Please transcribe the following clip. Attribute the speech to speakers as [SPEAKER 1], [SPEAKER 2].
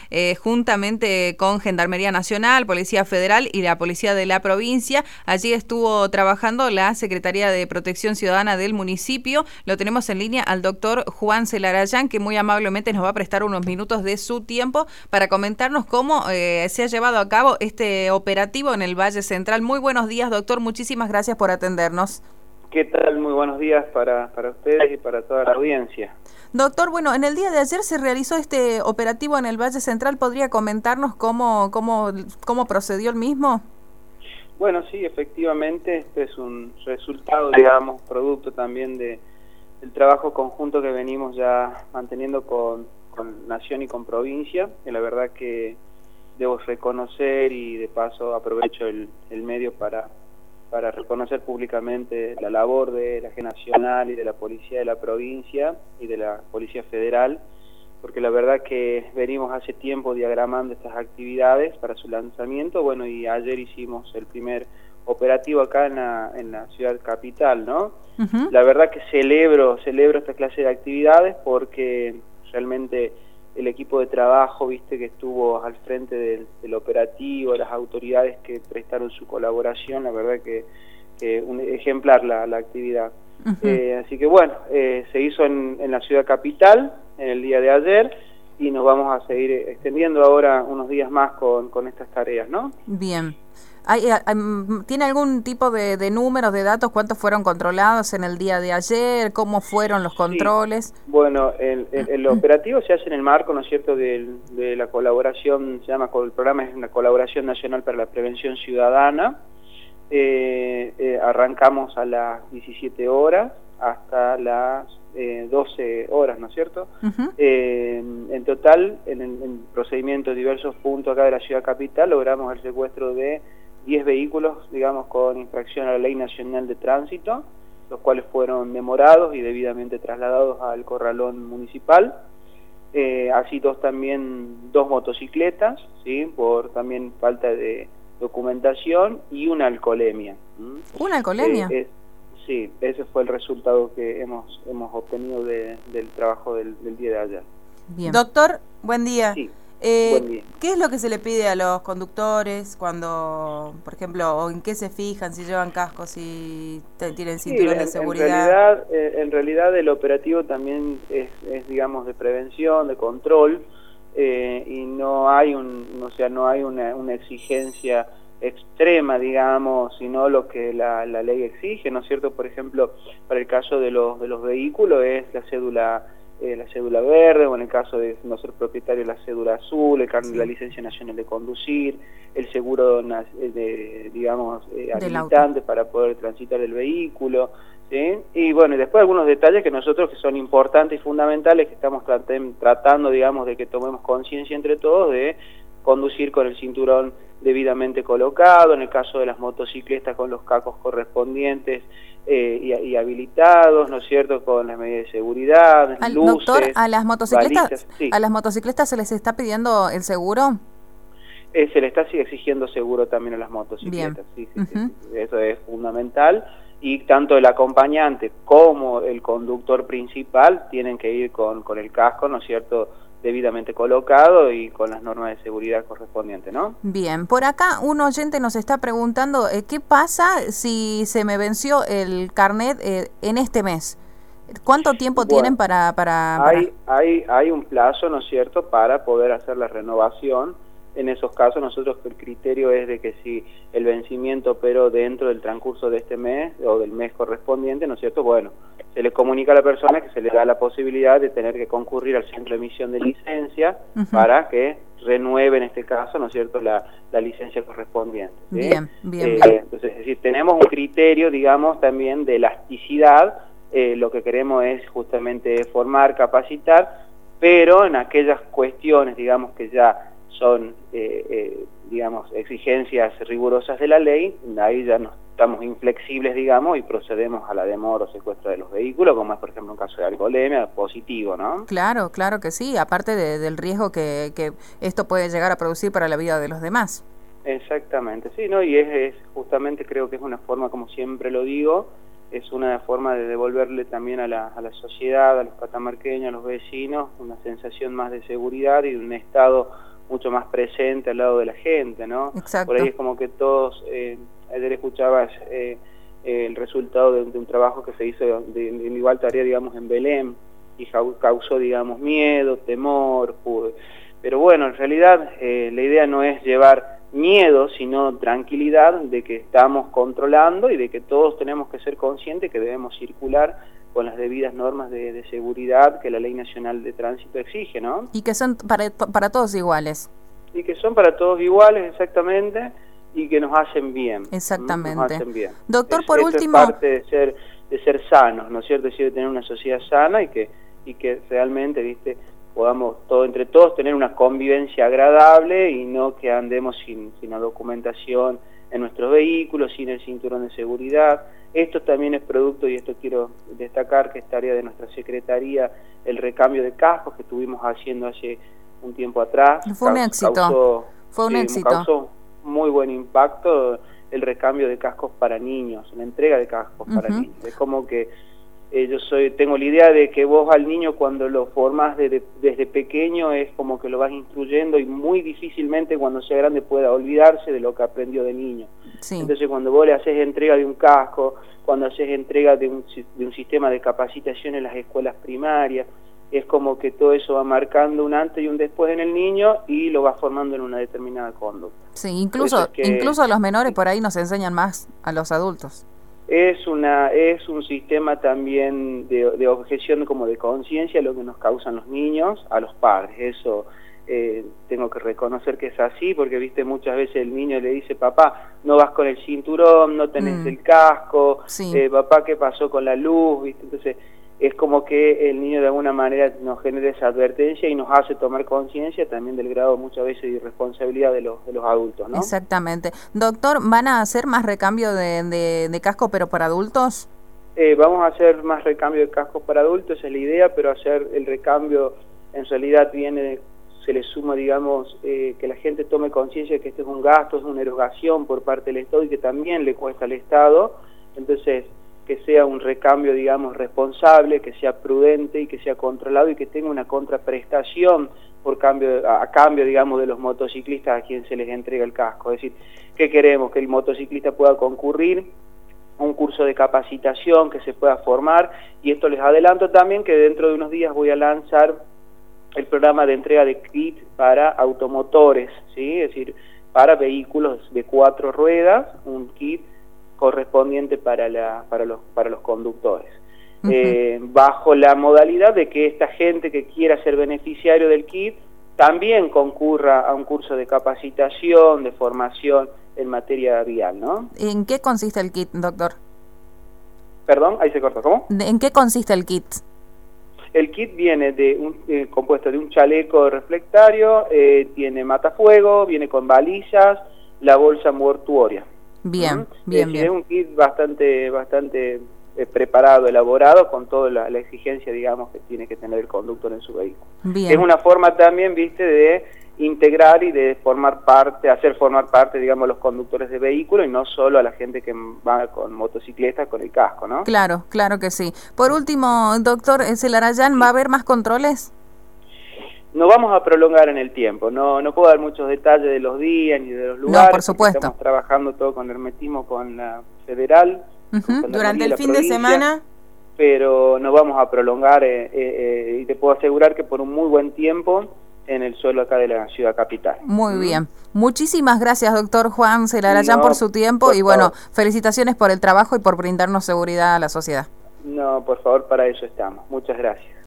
[SPEAKER 1] juntamente con Gendarmería Nacional, Policía Federal y la Policía de la provincia. Allí estuvo trabajando la Secretaría de Protección Ciudadana del municipio. Lo tenemos en línea al doctor Juan Celarayán, que muy amablemente nos va a prestar unos minutos de su tiempo para comentarnos cómo se ha llevado a cabo este operativo en el Valle Central. Muy buenos días, doctor. Muchísimas gracias por atendernos.
[SPEAKER 2] ¿Qué tal? Muy buenos días para ustedes y para toda la audiencia.
[SPEAKER 1] Doctor, bueno, en el día de ayer se realizó este operativo en el Valle Central. ¿Podría comentarnos cómo procedió el mismo?
[SPEAKER 2] Bueno, sí, efectivamente, este es un resultado, digamos, producto también del trabajo conjunto que venimos ya manteniendo con Nación y con provincia, que la verdad que debo reconocer y de paso aprovecho el medio para reconocer públicamente la labor de la Agencia Nacional y de la Policía de la provincia y de la Policía Federal, porque la verdad que venimos hace tiempo diagramando estas actividades para su lanzamiento. Bueno, y ayer hicimos el primer operativo acá en la ciudad capital, ¿no? La verdad que celebro esta clase de actividades porque realmente el equipo de trabajo, viste, que estuvo al frente del operativo, las autoridades que prestaron su colaboración, la verdad que un ejemplar la actividad. Así que bueno, se hizo en la ciudad capital en el día de ayer y nos vamos a seguir extendiendo ahora unos días más con estas tareas, ¿no?
[SPEAKER 1] Bien. ¿Tiene algún tipo de números, de datos? ¿Cuántos fueron controlados en el día de ayer? ¿Cómo fueron los controles?
[SPEAKER 2] Sí. Bueno, el operativo se hace en el marco, ¿no es cierto?, de la colaboración, se llama, el programa es una colaboración nacional para la prevención ciudadana. Arrancamos a las 17 horas hasta las 12 horas, ¿no es cierto? En total, en procedimientos de diversos puntos acá de la ciudad capital, logramos el secuestro de 10 vehículos, digamos, con infracción a la Ley Nacional de Tránsito, los cuales fueron demorados y debidamente trasladados al corralón municipal. Así también dos motocicletas, ¿sí?, por también falta de documentación, y una alcoholemia.
[SPEAKER 1] ¿Una alcoholemia?
[SPEAKER 2] Sí, ese fue el resultado que hemos obtenido del trabajo del día de ayer.
[SPEAKER 1] Bien. Doctor, buen día.
[SPEAKER 2] Sí. Buen día.
[SPEAKER 1] ¿Qué es lo que se le pide a los conductores cuando, por ejemplo, o en qué se fijan, si llevan cascos, si tienen cinturón de seguridad?
[SPEAKER 2] En realidad el operativo también es digamos, de prevención, de control, y no hay una exigencia extrema, digamos, sino lo que la ley exige, ¿no es cierto? Por ejemplo, para el caso de los vehículos es la cédula verde, o en el caso de no ser propietario la cédula azul, la licencia nacional de conducir, el seguro digamos habilitante para poder transitar el vehículo, ¿sí? Y bueno, y después algunos detalles que nosotros, que son importantes y fundamentales, que estamos tratando, digamos, de que tomemos conciencia entre todos, de conducir con el cinturón debidamente colocado, en el caso de las motocicletas con los cascos correspondientes y habilitados, ¿no es cierto?, con las medidas de seguridad, luces.
[SPEAKER 1] Doctor, ¿a las motocicletas,
[SPEAKER 2] balizas, sí.
[SPEAKER 1] ¿a las motocicletas se les está pidiendo el seguro?
[SPEAKER 2] Se le está exigiendo seguro también a las motocicletas. Bien. Sí, eso es fundamental, y tanto el acompañante como el conductor principal tienen que ir con el casco, ¿no es cierto?, debidamente colocado y con las normas de seguridad correspondientes, ¿no?
[SPEAKER 1] Bien, por acá un oyente nos está preguntando ¿qué pasa si se me venció el carnet en este mes? ¿Cuánto tiempo tienen para...?
[SPEAKER 2] Hay un plazo, ¿no es cierto?, para poder hacer la renovación. En esos casos nosotros el criterio es de que si el vencimiento operó dentro del transcurso de este mes o del mes correspondiente, ¿no es cierto?, bueno, se le comunica a la persona que se le da la posibilidad de tener que concurrir al centro de emisión de licencia para que renueve, en este caso, ¿no es cierto?, la licencia correspondiente, ¿sí? Bien. Entonces, es decir, tenemos un criterio, digamos, también de elasticidad. Lo que queremos es justamente formar, capacitar, pero en aquellas cuestiones, digamos, que ya son, digamos, exigencias rigurosas de la ley, ahí ya no estamos inflexibles, digamos, y procedemos a la demora o secuestro de los vehículos, como es, por ejemplo, un caso de alcoholemia positivo, ¿no? Claro que sí, aparte del riesgo que esto puede llegar a producir para la vida de los demás. Exactamente, sí, ¿no? Y es justamente, creo que es una forma, como siempre lo digo, es una forma de devolverle también a la sociedad, a los catamarqueños, a los vecinos, una sensación más de seguridad y de un estado mucho más presente al lado de la gente, ¿no?
[SPEAKER 1] Exacto.
[SPEAKER 2] Por ahí es como que todos, ayer escuchabas el resultado de un trabajo que se hizo de igual tarea, digamos, en Belén, y causó, digamos, miedo, temor, pero bueno, en realidad la idea no es llevar miedo, sino tranquilidad de que estamos controlando y de que todos tenemos que ser conscientes que debemos circular con las debidas normas de seguridad que la Ley Nacional de Tránsito exige, ¿no?
[SPEAKER 1] Y que son para todos iguales.
[SPEAKER 2] Y que son para todos iguales, exactamente, y que nos hacen bien.
[SPEAKER 1] Exactamente.
[SPEAKER 2] Nos hacen bien.
[SPEAKER 1] Doctor, por último...
[SPEAKER 2] Es parte de ser sanos, ¿no es cierto? Es decir, de tener una sociedad sana y que realmente, ¿viste?, podamos entre todos tener una convivencia agradable y no que andemos sin la documentación en nuestros vehículos, sin el cinturón de seguridad. Esto también es producto, y esto quiero destacar, que es tarea de nuestra Secretaría, el recambio de cascos que estuvimos haciendo hace un tiempo atrás.
[SPEAKER 1] Fue un éxito. Fue un éxito.
[SPEAKER 2] Causó muy buen impacto el recambio de cascos para niños, la entrega de cascos para niños. Es como que tengo la idea de que vos al niño cuando lo formás desde pequeño es como que lo vas instruyendo y muy difícilmente cuando sea grande pueda olvidarse de lo que aprendió de niño.
[SPEAKER 1] Sí.
[SPEAKER 2] Entonces cuando vos le haces entrega de un casco, cuando haces entrega de un sistema de capacitación en las escuelas primarias, es como que todo eso va marcando un antes y un después en el niño y lo va formando en una determinada conducta.
[SPEAKER 1] Sí, incluso los menores por ahí nos enseñan más a los adultos.
[SPEAKER 2] Es un sistema también de objeción como de conciencia lo que nos causan los niños a los padres. Eso tengo que reconocer que es así, porque viste muchas veces el niño le dice: papá, no vas con el cinturón, no tenés el casco,
[SPEAKER 1] sí.
[SPEAKER 2] Papá, ¿qué pasó con la luz? ¿Viste? Entonces es como que el niño de alguna manera nos genera esa advertencia y nos hace tomar conciencia también del grado muchas veces de irresponsabilidad de los adultos, ¿no?
[SPEAKER 1] Exactamente. Doctor, ¿van a hacer más recambio de casco pero para adultos?
[SPEAKER 2] Vamos a hacer más recambio de cascos para adultos, esa es la idea, pero hacer el recambio en realidad se le suma, digamos, que la gente tome conciencia de que este es un gasto, es una erogación por parte del Estado y que también le cuesta al Estado. Entonces, que sea un recambio, digamos, responsable, que sea prudente y que sea controlado y que tenga una contraprestación a cambio, digamos, de los motociclistas a quien se les entrega el casco. Es decir, ¿qué queremos? Que el motociclista pueda concurrir a un curso de capacitación, que se pueda formar, y esto les adelanto también que dentro de unos días voy a lanzar el programa de entrega de kit para automotores, ¿sí? Es decir, para vehículos de 4 ruedas, un kit correspondiente para los conductores, bajo la modalidad de que esta gente que quiera ser beneficiario del kit también concurra a un curso de capacitación, de formación en materia vial, ¿no?
[SPEAKER 1] ¿En qué consiste el kit, doctor?
[SPEAKER 2] Perdón, ahí se cortó, ¿cómo?
[SPEAKER 1] ¿En qué consiste el kit?
[SPEAKER 2] El kit viene compuesto de un chaleco reflectario, tiene matafuego, viene con balillas, la bolsa mortuoria.
[SPEAKER 1] Bien, bien.
[SPEAKER 2] Es un kit bastante preparado, elaborado, con toda la exigencia, digamos, que tiene que tener el conductor en su vehículo.
[SPEAKER 1] Bien.
[SPEAKER 2] Es una forma también, viste, de integrar y de hacer formar parte, digamos, los conductores de vehículos y no solo a la gente que va con motocicletas con el casco, ¿no?
[SPEAKER 1] Claro, claro que sí. Por último, doctor Zelarayán, ¿va a haber más controles?
[SPEAKER 2] No vamos a prolongar en el tiempo, no puedo dar muchos detalles de los días ni de los lugares.
[SPEAKER 1] No, por supuesto.
[SPEAKER 2] Estamos trabajando todo con hermetismo con la federal.
[SPEAKER 3] Durante el fin de semana.
[SPEAKER 2] Pero no vamos a prolongar y te puedo asegurar que por un muy buen tiempo en el suelo acá de la ciudad capital.
[SPEAKER 1] Muy bien. Muchísimas gracias, doctor Juan Zelarayán, por su tiempo y bueno, felicitaciones por el trabajo y por brindarnos seguridad a la sociedad.
[SPEAKER 2] No, por favor, para eso estamos. Muchas gracias.